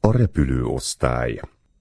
A repülőosztály.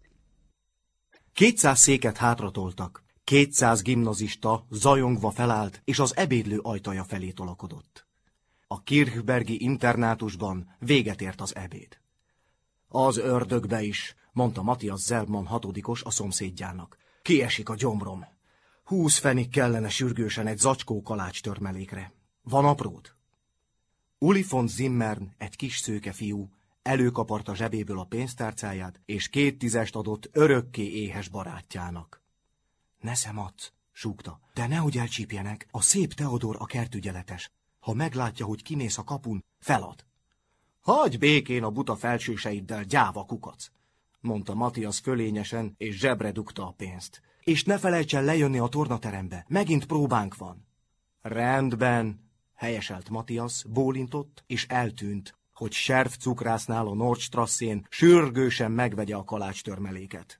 200 széket hátratoltak. 200 gimnazista zajongva felállt, és az ebédlő ajtaja felé tolakodott. A Kirchbergi internátusban véget ért az ebéd. Az ördögbe is, mondta Matthias Zeltmann hatodikos a szomszédjának. Kiesik a gyomrom. 20 fenig kellene sürgősen egy zacskó kalács törmelékre. Van apród? Uli von Zimmern, egy kis szőke fiú, előkaparta zsebéből a pénztárcáját, és 2 tízest adott örökké éhes barátjának. Nesze, Matz, súgta, de nehogy elcsípjenek, a szép Teodor a kertügyeletes. Ha meglátja, hogy kimész a kapun, felad. Hagyj békén a buta felsőseiddel, gyáva kukac, mondta Matthias fölényesen, és zsebre dugta a pénzt. És ne felejts el lejönni a tornaterembe, megint próbánk van. Rendben, helyeselt Matthias, bólintott, és eltűnt, hogy Serf cukrásznál a Nordstrasszén sürgősen megvegye a kalácstörmeléket.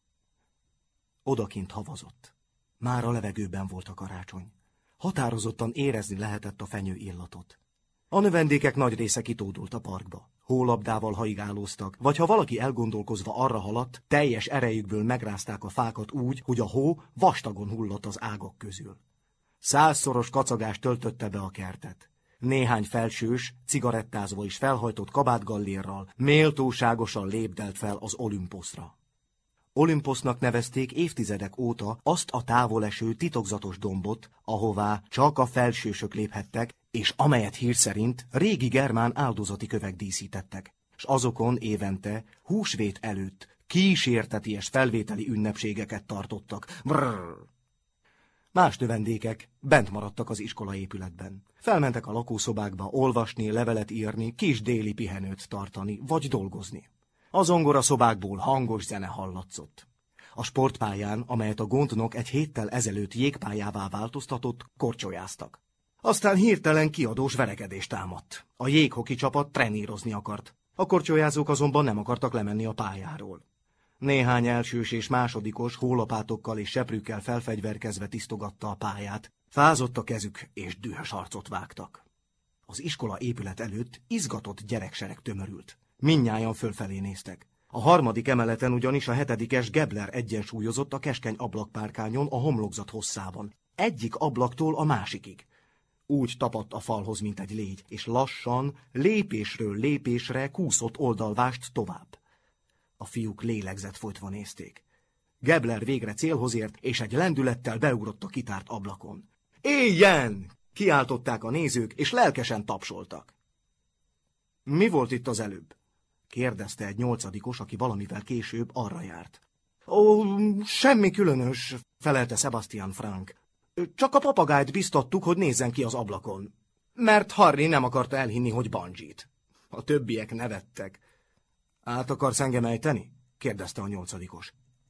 Odakint havazott. Már a levegőben volt a karácsony. Határozottan érezni lehetett a fenyő illatot. A növendékek nagy része kitódult a parkba. Hólabdával haigálóztak, vagy ha valaki elgondolkozva arra haladt, teljes erejükből megrázták a fákat úgy, hogy a hó vastagon hullott az ágak közül. 100-szoros kacagás töltötte be a kertet. Néhány felsős, cigarettázva is felhajtott kabátgallérral méltóságosan lépdelt fel az Olymposzra. Olymposznak nevezték évtizedek óta azt a távoleső titokzatos dombot, ahová csak a felsősök léphettek, és amelyet hír szerint régi germán áldozati kövek díszítettek, s azokon évente, húsvét előtt kísérteties felvételi ünnepségeket tartottak. Brrr. Más növendékek bent maradtak az iskolaépületben. Felmentek a lakószobákba olvasni, levelet írni, kis déli pihenőt tartani, vagy dolgozni. A zongoraszobákból hangos zene hallatszott. A sportpályán, amelyet a gondnok egy héttel ezelőtt jégpályává változtatott, korcsolyáztak. Aztán hirtelen kiadós verekedés támadt. A jéghoki csapat trenírozni akart. A korcsolyázók azonban nem akartak lemenni a pályáról. Néhány elsős és másodikos hólapátokkal és seprűkkel felfegyverkezve tisztogatta a pályát. Fázott a kezük, és dühös harcot vágtak. Az iskola épület előtt izgatott gyereksereg tömörült. Mindnyájan fölfelé néztek. A 3. emeleten ugyanis a 7-es Gebler egyensúlyozott a keskeny ablakpárkányon a homlokzat hosszában. Egyik ablaktól a másikig. Úgy tapadt a falhoz, mint egy légy, és lassan, lépésről lépésre kúszott oldalvást tovább. A fiúk lélegzetfolytva nézték. Gebler végre célhoz ért, és egy lendülettel beugrott a kitárt ablakon. Éljen! Kiáltották a nézők, és lelkesen tapsoltak. Mi volt itt az előbb? Kérdezte egy 8-os, aki valamivel később arra járt. Ó, semmi különös, felelte Sebastian Frank. Csak a papagájt biztattuk, hogy nézzen ki az ablakon. Mert Harry nem akarta elhinni, hogy Bungyt. A többiek nevettek. Át akarsz engem ejteni? Kérdezte a 8-os.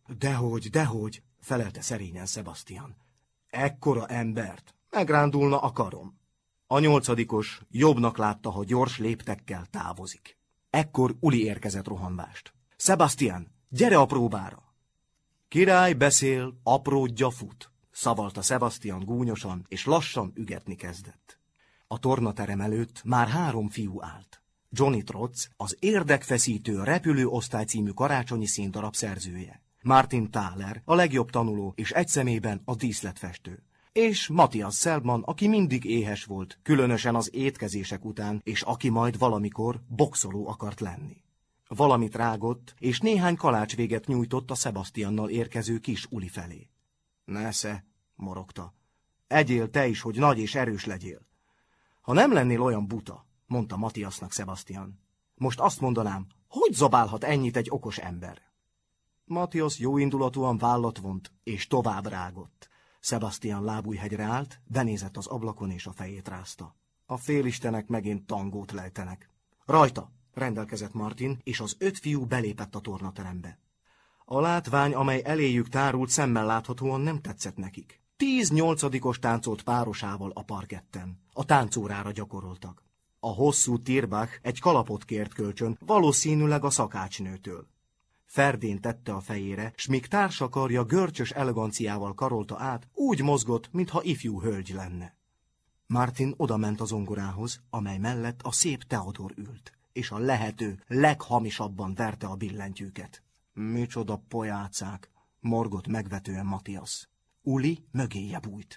Dehogy, felelte szerényen Sebastian. Ekkora embert, megrándulna a karom. A 8-os jobbnak látta, ha gyors léptekkel távozik. Ekkor Uli érkezett rohanvást. Sebastian, gyere a próbára! Király beszél, apródja fut, szavalta Sebastian gúnyosan, és lassan ügetni kezdett. A tornaterem előtt már 3 fiú állt. Johnny Trotz, az érdekfeszítő repülőosztály című karácsonyi színdarab szerzője. Martin Thaler, a legjobb tanuló, és egy személyben a díszletfestő. És Matthias Zeltmann, aki mindig éhes volt, különösen az étkezések után, és aki majd valamikor boxoló akart lenni. Valamit rágott, és néhány kalácsvéget nyújtott a Sebastiannal érkező kis Uli felé. Nesze, morogta. Egyél te is, hogy nagy és erős legyél. Ha nem lennél olyan buta, mondta Matthiasnak Sebastian. Most azt mondanám, hogy zabálhat ennyit egy okos ember? Matthias jóindulatúan vállat vont, és tovább rágott. Sebastian lábújhegyre állt, benézett az ablakon, és a fejét rázta. A félistenek megint tangót lejtenek. Rajta, rendelkezett Martin, és az 5 fiú belépett a tornaterembe. A látvány, amely eléjük tárult, szemmel láthatóan nem tetszett nekik. 10 8-os táncolt párosával a parketten. A táncórára gyakoroltak. A hosszú Tirbach egy kalapot kért kölcsön, valószínűleg a szakácsnőtől. Ferdén tette a fejére, s míg társakarja görcsös eleganciával karolta át, úgy mozgott, mintha ifjú hölgy lenne. Martin odament a zongorához, amely mellett a szép Teodor ült. és a lehető leghamisabban verte a billentyűket. Micsoda pojácák, morgott megvetően Matthias. Uli mögéje bújt.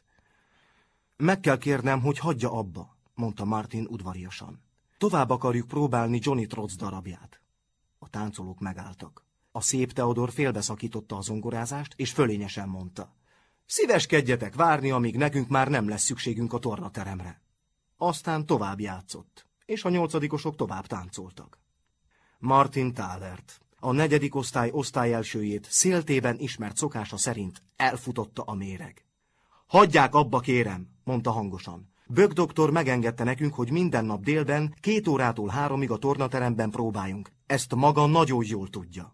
Meg kell kérnem, hogy hagyja abba, mondta Martin udvariasan. Tovább akarjuk próbálni Johnny Trotz darabját. A táncolók megálltak. A szép Theodor félbeszakította a zongorázást, és fölényesen mondta. Szíveskedjetek várni, amíg nekünk már nem lesz szükségünk a tornateremre. Aztán tovább játszott, és a 8-osok tovább táncoltak. Martin Thalert, a 4. osztály osztályelsőjét széltében ismert szokása szerint elfutotta a méreg. Hagyják abba, kérem, mondta hangosan. Böck doktor megengedte nekünk, hogy minden nap délben 2 órától 3-ig a tornateremben próbáljunk. Ezt maga nagyon jól tudja.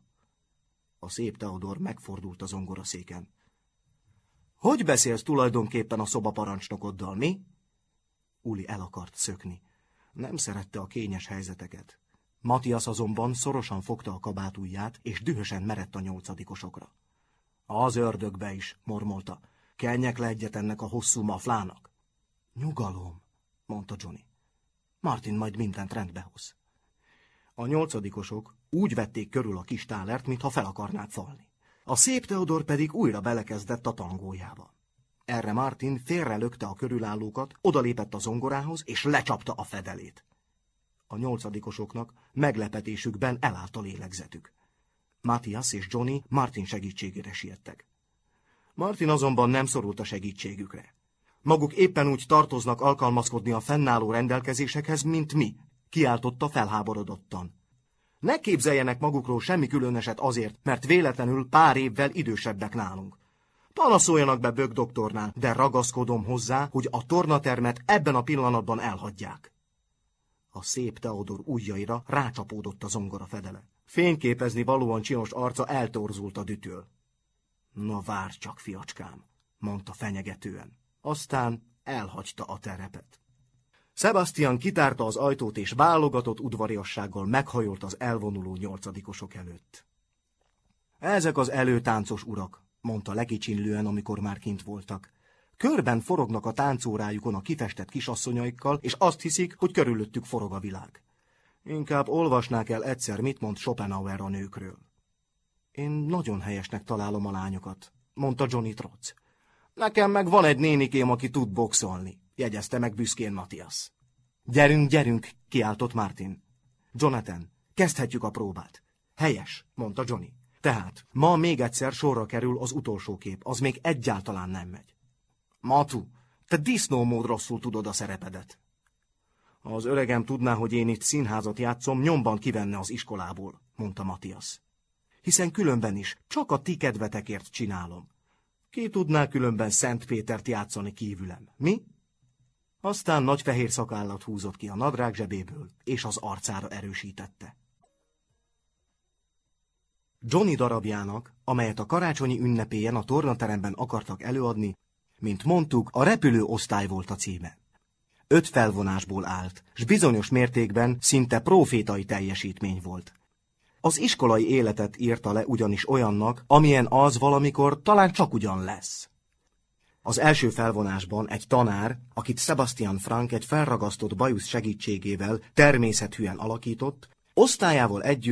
A szép Theodor megfordult a zongoraszéken. Hogy beszélsz tulajdonképpen a szobaparancsnokoddal, mi? Uli el akart szökni. Nem szerette a kényes helyzeteket. Matthias azonban szorosan fogta a kabátujját, és dühösen merett a 8-osokra. Az ördögbe is, mormolta. Kenjek le egyet ennek a hosszú maflának. Nyugalom, mondta Johnny. Martin majd mindent rendbe hoz. A 8-osok úgy vették körül a kis Thalert, mintha fel akarnák falni. A szép Theodor pedig újra belekezdett a tangójába. Erre Martin félrelökte a körülállókat, odalépett a zongorához, és lecsapta a fedelét. A 8-osoknak meglepetésükben elállt a lélegzetük. Matthias és Johnny Martin segítségére siettek. Martin azonban nem szorult a segítségükre. Maguk éppen úgy tartoznak alkalmazkodni a fennálló rendelkezésekhez, mint mi, kiáltotta felháborodottan. Ne képzeljenek magukról semmi különöset azért, mert véletlenül pár évvel idősebbek nálunk. Panaszoljanak be Böck doktornál, de ragaszkodom hozzá, hogy a tornatermet ebben a pillanatban elhagyják. A szép Theodor ujjaira rácsapódott a zongora fedele. Fényképezni valóan csinos arca eltorzult a dühtől. Na várj csak, fiacskám, mondta fenyegetően. Aztán elhagyta a terepet. Sebastian kitárta az ajtót, és válogatott udvariassággal meghajolt az elvonuló 8-osok előtt. Ezek az előtáncos urak, mondta lekicsinlően, amikor már kint voltak. Körben forognak a táncórájukon a kifestett kisasszonyaikkal, és azt hiszik, hogy körülöttük forog a világ. Inkább olvasnák el egyszer, mit mond Schopenhauer a nőkről. Én nagyon helyesnek találom a lányokat, mondta Johnny Trotz. Nekem meg van egy nénikém, aki tud boxolni, jegyezte meg büszkén Matthias. Gyerünk, gyerünk, kiáltott Martin. Jonathan, kezdhetjük a próbát. Helyes, mondta Johnny. Tehát ma még egyszer sorra kerül az utolsó kép, az még egyáltalán nem megy. Matu, te disznómód rosszul tudod a szerepedet. Ha az öregem tudná, hogy én itt színházat játszom, nyomban kivenne az iskolából, mondta Matthias. Hiszen különben is csak a ti kedvetekért csinálom. Ki tudná különben Szent Pétert játszani kívülem, mi? Aztán nagy fehér szakállat húzott ki a nadrág zsebéből, és az arcára erősítette. Johnny darabjának, amelyet a karácsonyi ünnepélyen a tornateremben akartak előadni, mint mondtuk, a repülő osztály volt a címe. 5 felvonásból állt, s bizonyos mértékben szinte prófétai teljesítmény volt. Az iskolai életet írta le ugyanis olyannak, amilyen az valamikor talán csak ugyan lesz. Az első felvonásban egy tanár, akit Sebastian Frank egy felragasztott bajusz segítségével természethűen alakított, osztályával együtt